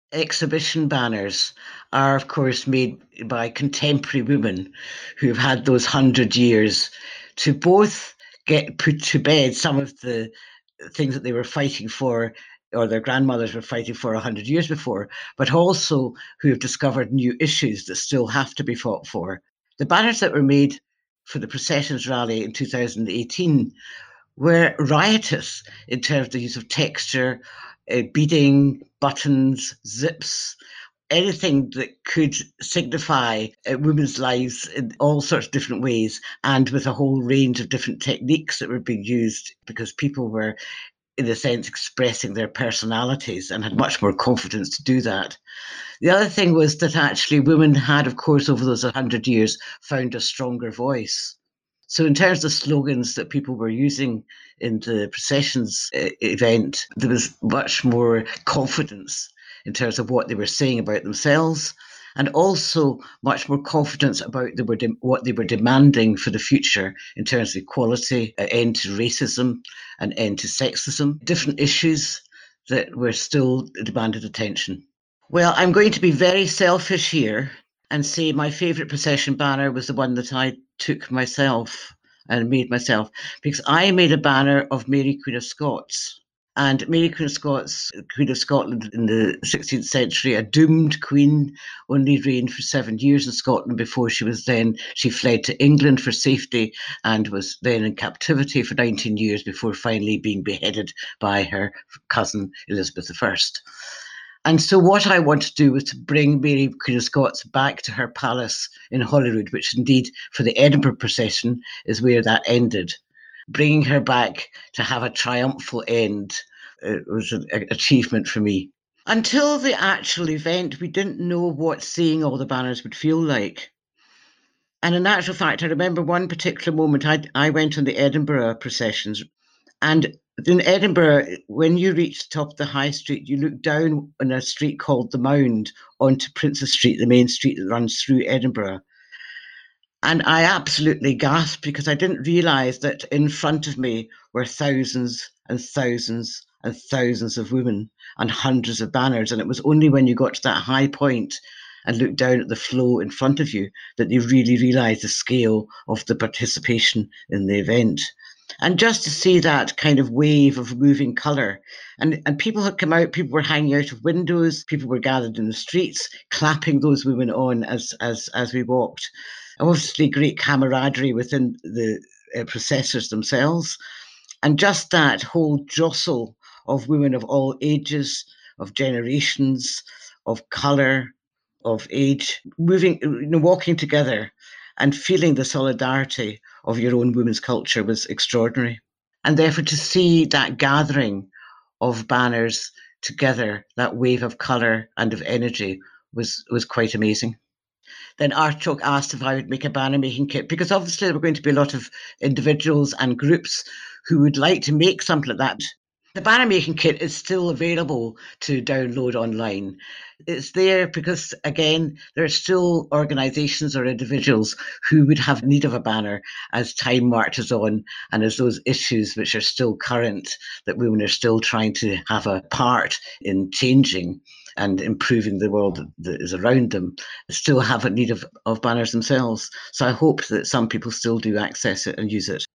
exhibition banners are, of course, made by contemporary women who've had those 100 years to both get put to bed some of the things that they were fighting for or their grandmothers were fighting for 100 years before, but also who have discovered new issues that still have to be fought for. The banners that were made for the processions rally in 2018 were riotous in terms of the use of texture, beading, buttons, zips, anything that could signify women's lives in all sorts of different ways, and with a whole range of different techniques that were being used because people were, in a sense, expressing their personalities and had much more confidence to do that. The other thing was that actually women had, of course, over those 100 years, found a stronger voice. So, in terms of slogans that people were using in the processions event, there was much more confidence in terms of what they were saying about themselves, and also much more confidence about what they were demanding for the future in terms of equality, an end to racism, an end to sexism, different issues that were still demanded attention. Well, I'm going to be very selfish here and say my favourite procession banner was the one that I took myself and made myself, because I made a banner of Mary Queen of Scots. And Mary Queen of Scots, Queen of Scotland in the 16th century, a doomed queen, only reigned for 7 years in Scotland before she fled to England for safety and was then in captivity for 19 years before finally being beheaded by her cousin Elizabeth I. And so what I want to do was to bring Mary Queen of Scots back to her palace in Holyrood, which indeed for the Edinburgh procession is where that ended. Bringing her back to have a triumphal end was an achievement for me. Until the actual event, we didn't know what seeing all the banners would feel like. And in actual fact, I remember one particular moment. I went on the Edinburgh processions, and in Edinburgh, when you reach the top of the high street, you look down on a street called the Mound onto Princes Street, the main street that runs through Edinburgh. And I absolutely gasped because I didn't realise that in front of me were thousands and thousands and thousands of women and hundreds of banners. And it was only when you got to that high point and looked down at the flow in front of you that you really realised the scale of the participation in the event. And just to see that kind of wave of moving colour, and people had come out, people were hanging out of windows, people were gathered in the streets, clapping those women on as we walked. And obviously, great camaraderie within the processors themselves, and just that whole jostle of women of all ages, of generations, of colour, of age, moving, walking together and feeling the solidarity of your own women's culture was extraordinary. And therefore, to see that gathering of banners together, that wave of colour and of energy, was quite amazing. Then Archok asked if I would make a banner making kit, because obviously there were going to be a lot of individuals and groups who would like to make something like that. The banner making kit is still available to download online. It's there because, again, there are still organisations or individuals who would have need of a banner as time marches on and as those issues which are still current, that women are still trying to have a part in changing and improving the world that is around them, still have a need of banners themselves. So I hope that some people still do access it and use it.